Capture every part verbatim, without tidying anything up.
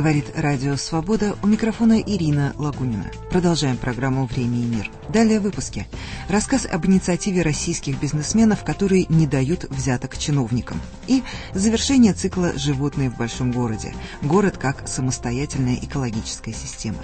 Говорит Радио Свобода, у микрофона Ирина Лагунина. Продолжаем программу «Время и мир». Далее в выпуске. Рассказ об инициативе российских бизнесменов, которые не дают взяток чиновникам. И завершение цикла «Животные в большом городе». Город как самостоятельная экологическая система.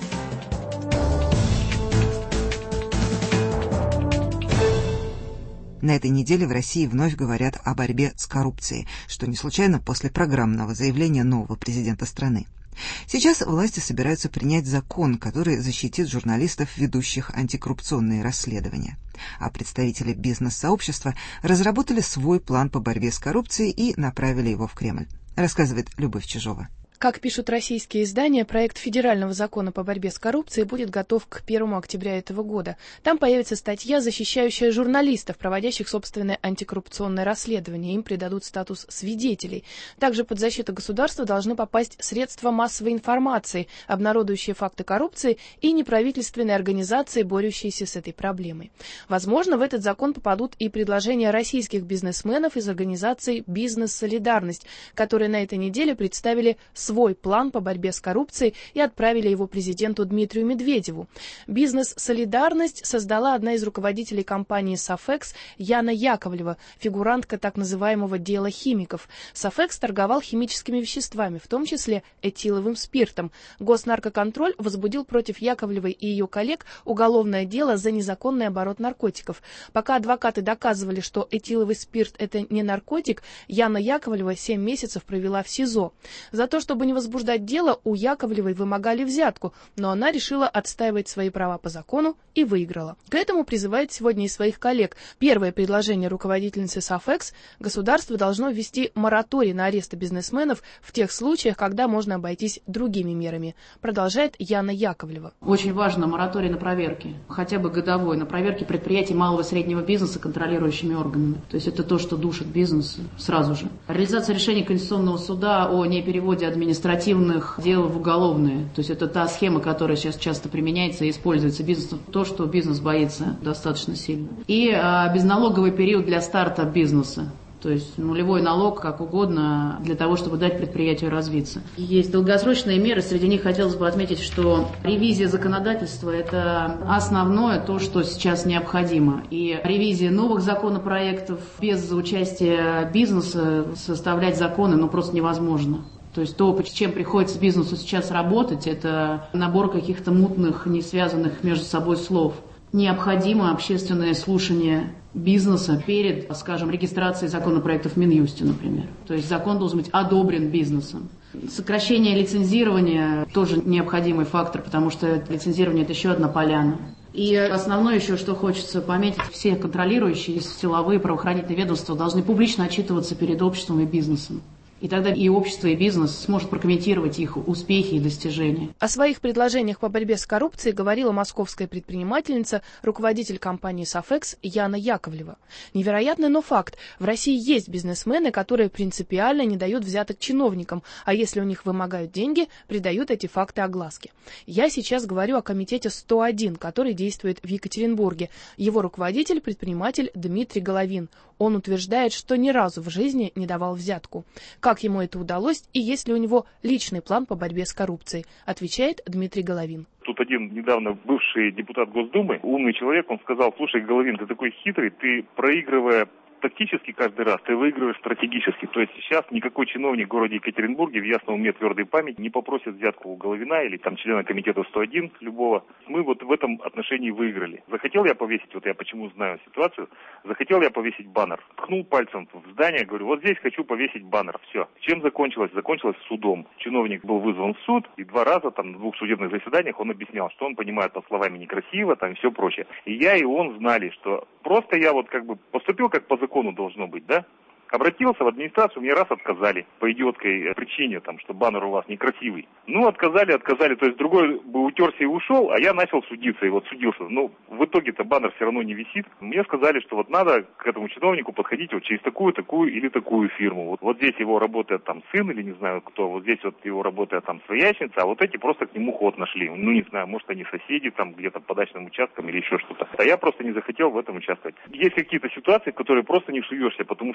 На этой неделе в России вновь говорят о борьбе с коррупцией, что не случайно после программного заявления нового президента страны. Сейчас власти собираются принять закон, который защитит журналистов, ведущих антикоррупционные расследования. А представители бизнес-сообщества разработали свой план по борьбе с коррупцией и направили его в Кремль. Рассказывает Любовь Чижова. Как пишут российские издания, проект федерального закона по борьбе с коррупцией будет готов к первому октября этого года. Там появится статья, защищающая журналистов, проводящих собственное антикоррупционное расследование. Им придадут статус свидетелей. Также под защиту государства должны попасть средства массовой информации, обнародующие факты коррупции, и неправительственные организации, борющиеся с этой проблемой. Возможно, в этот закон попадут и предложения российских бизнесменов из организации «Бизнес-солидарность», которые на этой неделе представили свой свой план по борьбе с коррупцией и отправили его президенту Дмитрию Медведеву. «Бизнес-солидарность» создала одна из руководителей компании «Софекс» Яна Яковлева, фигурантка так называемого дела химиков. «Софекс» торговал химическими веществами, в том числе этиловым спиртом. Госнаркоконтроль возбудил против Яковлевой и ее коллег уголовное дело за незаконный оборот наркотиков. Пока адвокаты доказывали, что этиловый спирт – это не наркотик, Яна Яковлева семь месяцев провела в СИЗО. За то, чтобы не возбуждать дело, у Яковлевой вымогали взятку, но она решила отстаивать свои права по закону и выиграла. К этому призывает сегодня и своих коллег. Первое предложение руководительницы «Софекс» – государство должно ввести мораторий на аресты бизнесменов в тех случаях, когда можно обойтись другими мерами, продолжает Яна Яковлева. Очень важно мораторий на проверки, хотя бы годовой, на проверки предприятий малого и среднего бизнеса контролирующими органами. То есть это то, что душит бизнес сразу же. Реализация решения Конституционного суда о непереводе администрации административных дел в уголовные. То есть это та схема, которая сейчас часто применяется и используется бизнесом. То, что бизнес боится достаточно сильно. И а, безналоговый период для старта бизнеса. То есть нулевой налог, как угодно, для того, чтобы дать предприятию развиться. Есть долгосрочные меры, среди них хотелось бы отметить, что ревизия законодательства – это основное, то, что сейчас необходимо. И ревизия новых законопроектов без участия бизнеса составлять законы ну, просто невозможно. То есть то, с чем приходится бизнесу сейчас работать, это набор каких-то мутных, не связанных между собой слов. Необходимо общественное слушание бизнеса перед, скажем, регистрацией законопроектов в Минюсте, например. То есть закон должен быть одобрен бизнесом. Сокращение лицензирования тоже необходимый фактор, потому что лицензирование – это еще одна поляна. И основное еще, что хочется пометить, все контролирующие силовые правоохранительные ведомства должны публично отчитываться перед обществом и бизнесом. И тогда и общество, и бизнес сможет прокомментировать их успехи и достижения. О своих предложениях по борьбе с коррупцией говорила московская предпринимательница, руководитель компании «Софекс» Яна Яковлева. Невероятный, но факт. В России есть бизнесмены, которые принципиально не дают взяток чиновникам, а если у них вымогают деньги, придают эти факты огласке. Я сейчас говорю о комитете сто один, который действует в Екатеринбурге. Его руководитель – предприниматель Дмитрий Головин. Он утверждает, что ни разу в жизни не давал взятку. Как ему это удалось и есть ли у него личный план по борьбе с коррупцией, отвечает Дмитрий Головин. Тут один недавно бывший депутат Госдумы, умный человек, он сказал: слушай, Головин, ты такой хитрый, ты, проигрывая тактически каждый раз, ты выигрываешь стратегически. То есть сейчас никакой чиновник в городе Екатеринбурге в ясном уме, твердой памяти не попросит взятку у Головина или там члена комитета сто один любого. Мы вот в этом отношении выиграли. Захотел я повесить, вот я почему знаю ситуацию, захотел я повесить баннер. Ткнул пальцем в здание, говорю, вот здесь хочу повесить баннер. Все. Чем закончилось? Закончилось судом. Чиновник был вызван в суд, и два раза там на двух судебных заседаниях он объяснял, что он понимает под словами некрасиво, там и все прочее. И я, и он знали, что просто я вот как бы поступил как по закону должно быть, да? Обратился в администрацию, мне раз отказали по идиотской причине, там, что баннер у вас некрасивый. Ну, отказали, отказали, то есть другой бы утерся и ушел, а я начал судиться, и вот судился. Ну, в итоге-то баннер все равно не висит. Мне сказали, что вот надо к этому чиновнику подходить вот через такую, такую или такую фирму. Вот, вот здесь его работает там сын или не знаю кто, вот здесь вот его работает там своячница, а вот эти просто к нему ход нашли. Ну, не знаю, может они соседи там где-то по дачным участкам или еще что-то. А я просто не захотел в этом участвовать. Есть какие-то ситуации, в которые просто не вшуешься, потому что там, ну,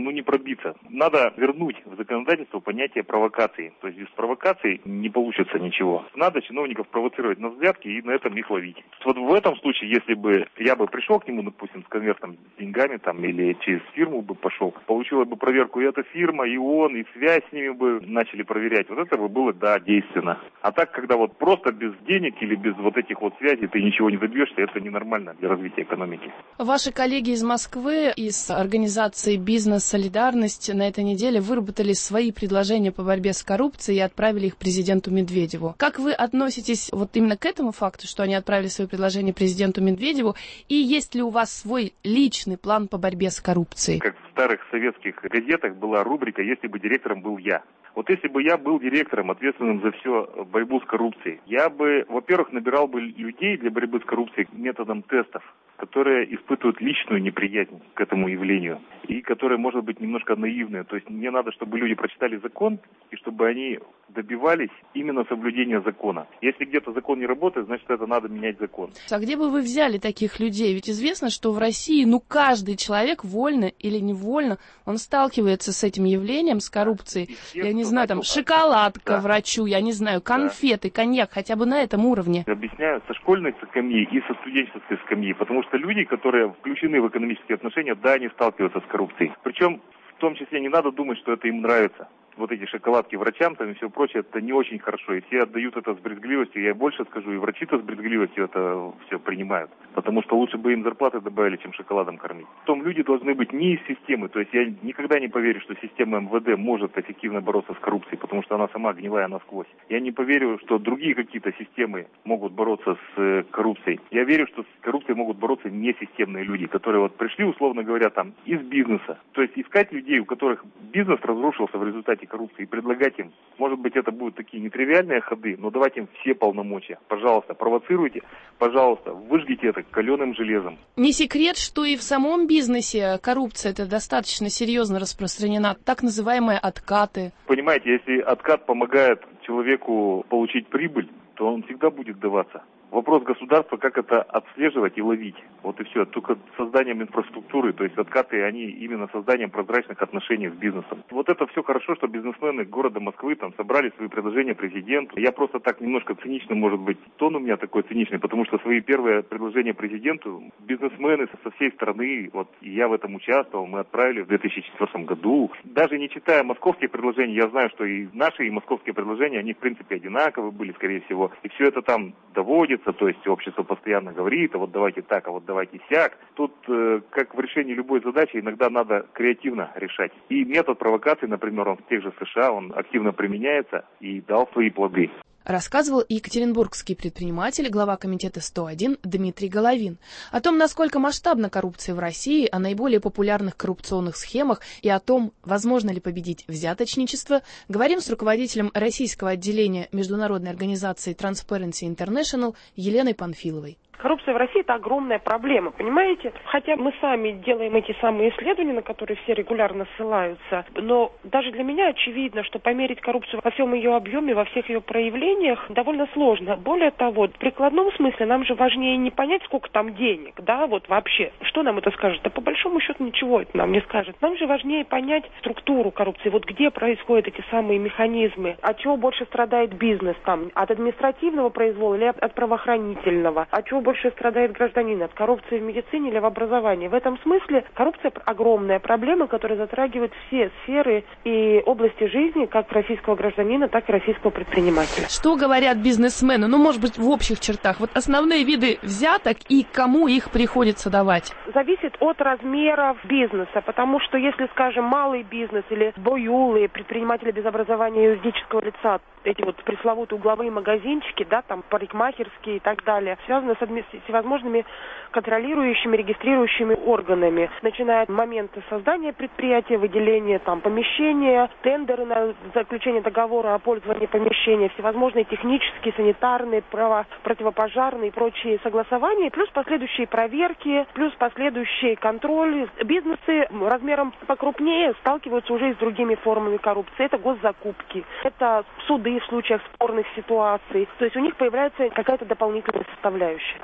ну, не пробиться. Надо вернуть в законодательство понятие провокации. То есть без провокаций не получится ничего. Надо чиновников провоцировать на взятки и на этом их ловить. Вот в этом случае, если бы я бы пришел к нему, допустим, с конвертом с деньгами там, или через фирму бы пошел, получила бы проверку и эта фирма, и он, и связь с ними бы начали проверять. Вот это бы было, да, действенно. А так, когда вот просто без денег или без вот этих вот связей ты ничего не добьешься, это ненормально для развития экономики. Ваши коллеги из Москвы, из организации «Бизнес-солидарность» на этой неделе выработали свои предложения по борьбе с коррупцией и отправили их президенту Медведеву. Как вы относитесь вот именно к этому факту, что они отправили свои предложения президенту Медведеву? И есть ли у вас свой личный план по борьбе с коррупцией? Как в старых советских газетах была рубрика «Если бы директором был я». Вот если бы я был директором, ответственным за всю борьбу с коррупцией, я бы, во-первых, набирал бы людей для борьбы с коррупцией методом тестов, которые испытывают личную неприязнь к этому явлению и которые, может быть, немножко наивные. То есть мне надо, чтобы люди прочитали закон и чтобы они добивались именно соблюдения закона. Если где-то закон не работает, значит, это надо менять закон. А где бы вы взяли таких людей? Ведь известно, что в России, ну, каждый человек, вольно или невольно, он сталкивается с этим явлением, с коррупцией. Я не знаю, там, шоколадка да. врачу, я не знаю, конфеты, да. коньяк, хотя бы на этом уровне. Объясняю со школьной скамьи и со студенческой скамьи, потому что люди, которые включены в экономические отношения, да, они сталкиваются с коррупцией. Причем, в том числе, не надо думать, что это им нравится. Вот эти шоколадки врачам там и все прочее, это не очень хорошо. И все отдают это с брезгливостью. Я больше скажу, и врачи-то с брезгливостью это все принимают. Потому что лучше бы им зарплаты добавили, чем шоколадом кормить. Потом люди должны быть не из системы. То есть я никогда не поверю, что система эм вэ дэ может эффективно бороться с коррупцией, потому что она сама гнилая насквозь. Я не поверю, что другие какие-то системы могут бороться с коррупцией. Я верю, что с коррупцией могут бороться несистемные люди, которые вот пришли, условно говоря, там из бизнеса. То есть искать людей, у которых бизнес разрушился в результате коррупции, и предлагать им, может быть, это будут такие нетривиальные ходы, но давайте им все полномочия. Пожалуйста, провоцируйте, пожалуйста, выжгите это каленым железом. Не секрет, что и в самом бизнесе коррупция это достаточно серьезно распространена, так называемые откаты. Понимаете, если откат помогает человеку получить прибыль, то он всегда будет даваться. Вопрос государства, как это отслеживать и ловить. Вот и все. Только созданием инфраструктуры, то есть откаты, они именно созданием прозрачных отношений с бизнесом. Вот это все хорошо, что бизнесмены города Москвы там собрали свои предложения президенту. Я просто так немножко цинично, может быть, тон у меня такой циничный, потому что свои первые предложения президенту бизнесмены со всей страны, вот и я в этом участвовал, мы отправили в две тысячи четвёртом году. Даже не читая московские предложения, я знаю, что и наши, и московские предложения, они в принципе одинаковые были, скорее всего. И все это там доводится. То есть общество постоянно говорит, а вот давайте так, а вот давайте сяк. Тут, э, как в решении любой задачи, иногда надо креативно решать. И метод провокации, например, он в тех же США, он активно применяется и дал свои плоды. Рассказывал екатеринбургский предприниматель, глава комитета сто один Дмитрий Головин. О том, насколько масштабна коррупция в России, о наиболее популярных коррупционных схемах и о том, возможно ли победить взяточничество, говорим с руководителем российского отделения международной организации Transparency International Еленой Панфиловой. Коррупция в России – это огромная проблема, понимаете? Хотя мы сами делаем эти самые исследования, на которые все регулярно ссылаются, но даже для меня очевидно, что померить коррупцию во всем ее объеме, во всех ее проявлениях довольно сложно. Более того, в прикладном смысле нам же важнее не понять, сколько там денег, да, вот вообще. Что нам это скажет? Да по большому счету ничего это нам не скажет. Нам же важнее понять структуру коррупции, вот где происходят эти самые механизмы, от чего больше страдает бизнес, там, от административного произвола или от правоохранительного, от чего больше страдает гражданин, от коррупции в медицине или в образовании. В этом смысле коррупция – огромная проблема, которая затрагивает все сферы и области жизни как российского гражданина, так и российского предпринимателя. Что говорят бизнесмены? Ну, может быть, в общих чертах. Вот основные виды взяток и кому их приходится давать? Зависит от размеров бизнеса, потому что если, скажем, малый бизнес или боюлы, предприниматели без образования юридического лица, эти вот пресловутые угловые магазинчики, да, там парикмахерские и так далее, связаны с адми- всевозможными контролирующими, регистрирующими органами, начиная от момента создания предприятия, выделения там помещения, тендеры на заключение договора о пользовании помещения, всевозможные технические, санитарные, право, противопожарные и прочие согласования, плюс последующие проверки, плюс последующий контроль. Бизнесы размером покрупнее сталкиваются уже и с другими формами коррупции. Это госзакупки, это суды в случаях спорных ситуаций. То есть у них появляется какая-то дополнительная составляющая.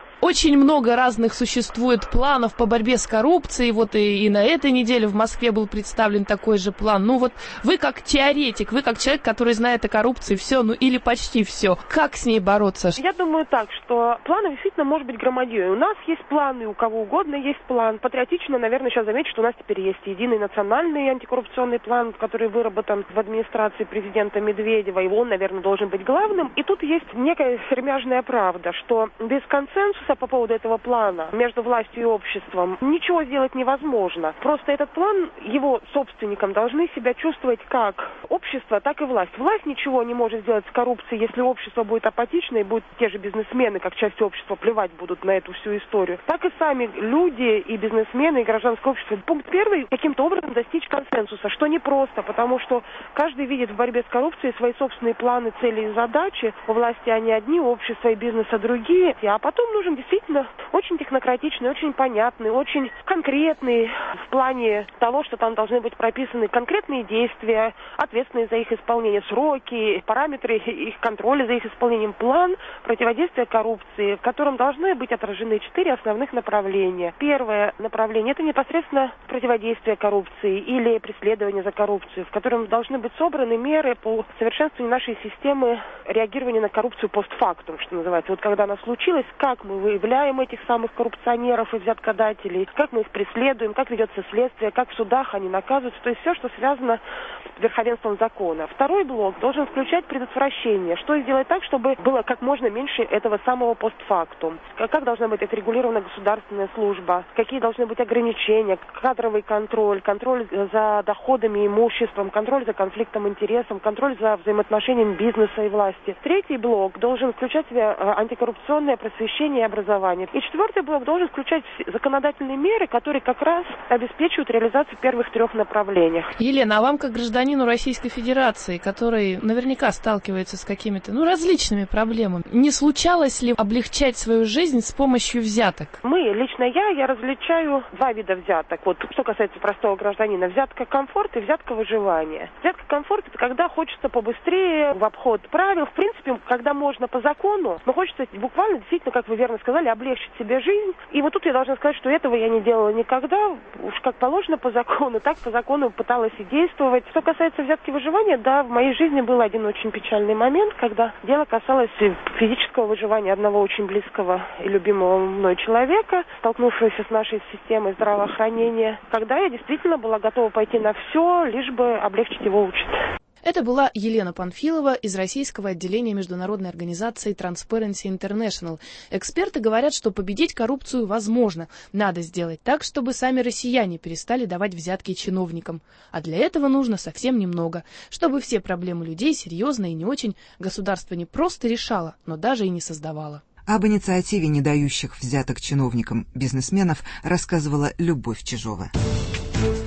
Очень много разных существует планов по борьбе с коррупцией. Вот и, и на этой неделе в Москве был представлен такой же план. Ну вот вы как теоретик, вы как человек, который знает о коррупции все, ну или почти все. Как с ней бороться? Я думаю так, что планов действительно может быть громадье. У нас есть планы, у кого угодно есть план. Патриотично, наверное, сейчас заметить, что у нас теперь есть единый национальный антикоррупционный план, который выработан в администрации президента Медведева, и он, наверное, должен быть главным. И тут есть некая сермяжная правда, что без консенсуса по поводу этого плана между властью и обществом ничего сделать невозможно. Просто этот план, его собственникам должны себя чувствовать как общество, так и власть. Власть ничего не может сделать с коррупцией, если общество будет апатично и будут те же бизнесмены, как часть общества, плевать будут на эту всю историю. Так и сами люди и бизнесмены, и гражданское общество. Пункт первый – каким-то образом достичь консенсуса, что непросто, потому что каждый видит в борьбе с коррупцией свои собственные планы, цели и задачи. У власти они одни, у общества и бизнеса другие. А потом нужен действительно очень технократичный, очень понятный, очень конкретный в плане того, что там должны быть прописаны конкретные действия, ответственные за их исполнение, сроки, параметры их контроля за их исполнением, план противодействия коррупции, в котором должны быть отражены четыре основных направления. Первое направление – это непосредственно противодействие коррупции или преследование за коррупцию, в котором должны быть собраны меры по совершенствованию нашей системы реагирования на коррупцию постфактум, что называется. Вот когда она случилась, как мы выявляем этих самых коррупционеров и взяткодателей, как мы их преследуем, как ведется следствие, как в судах они наказываются, то есть все, что связано с верховенством закона. Второй блок должен включать предотвращение, что сделать так, чтобы было как можно меньше этого самого постфактум. Как должна быть отрегулирована государственная служба, какие должны быть ограничения, кадровый контроль, контроль за доходами и имуществом, контроль за конфликтом интересов, контроль за взаимоотношениями бизнеса и власти. Третий блок должен включать в себя антикоррупционное просвещение и образование. И четвертый блок должен включать законодательные меры, которые как раз обеспечивают реализацию первых трех направлениях. Елена, а вам как гражданину Российской Федерации, который наверняка сталкивается с какими-то ну, различными проблемами, не случалось ли облегчать свою жизнь с помощью взяток? Мы, лично я, я различаю два вида взяток. Вот что касается простого гражданина. Взятка комфорт и взятка выживания. Взятка комфорт – это когда хочется побыстрее, в обход правил. В принципе, когда можно по закону, но хочется буквально, действительно, как вы верно сказали, облегчить себе жизнь. И вот тут я должна сказать, что этого я не делала никогда. Уж как положено по закону, так по закону пыталась и действовать. Что касается взятки выживания, да, в моей жизни был один очень печальный момент, когда дело касалось физического выживания одного очень близкого и любимого мной человека, столкнувшегося с нашей системой здравоохранения, когда я действительно была готова пойти на все, лишь бы облегчить его участь. Это была Елена Панфилова из российского отделения международной организации Transparency International. Эксперты говорят, что победить коррупцию возможно. Надо сделать так, чтобы сами россияне перестали давать взятки чиновникам. А для этого нужно совсем немного. Чтобы все проблемы людей серьезно и не очень государство не просто решало, но даже и не создавало. Об инициативе не дающих взяток чиновникам бизнесменов рассказывала Любовь Чижова.